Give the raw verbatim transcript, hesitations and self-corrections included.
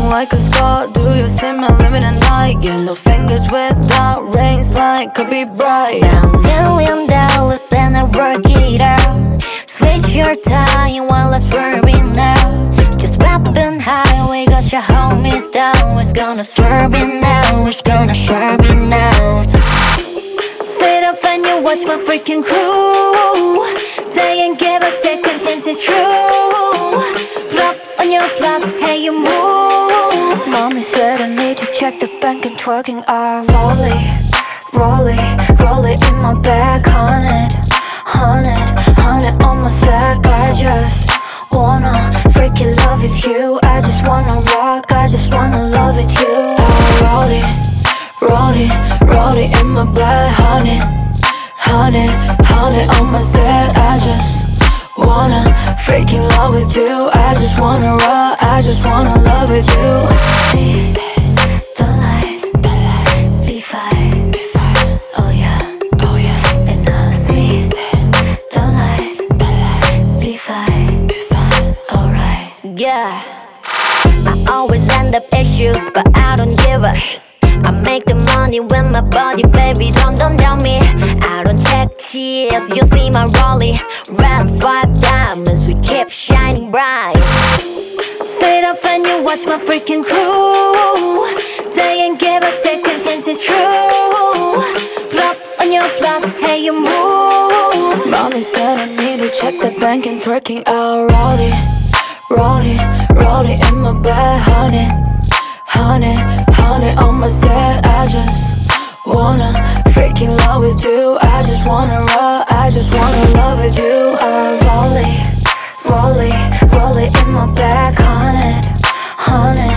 like a star. Do you see my limit at night? Yellow fingers without rings, like could be bright. Now million dollars and I work it out. Switch your time while I swerve it now. Just poppin' high, we got your homies down. We're gonna swerve it now, we're gonna swerve it now. Sit up and you watch my freaking crew. They ain't give a second chance, it's true. Flop on your block, hey you move. Mommy said I need to check the bank and twerking. I roll it, roll it, roll it in my bag. Hundred, hundred, hundred on my sack. I just wanna freaking love with you. I just wanna rock, I just wanna love with you. I roll it, roll it, roll it in my bag. Hundred, hundred, hundred on my set. I just wanna freaking love with you. I just wanna rock, I just wanna love with you. See the light, the light, be fine, be fine. Oh yeah, oh yeah. And I see the light, the light, be fine, be fine. Alright, yeah. I always end up issues, but I don't give a sh. I make the money with my body, baby, don't, don't doubt me. I don't check cheers, you see my rollie. Red five diamonds, we keep shining bright. Sit up and you watch my freaking crew. They ain't give a second chance, it's true. Flop on your block, hey you move. Mommy said I need to check the bank and twerking. I roll it, roll it, roll it in my bag. Hundred, hundred, hundred on my set. I just wanna freaking love with you. I just wanna rock, I just wanna love with you. I roll it, roll it, roll it in my bag. Hundred, hundred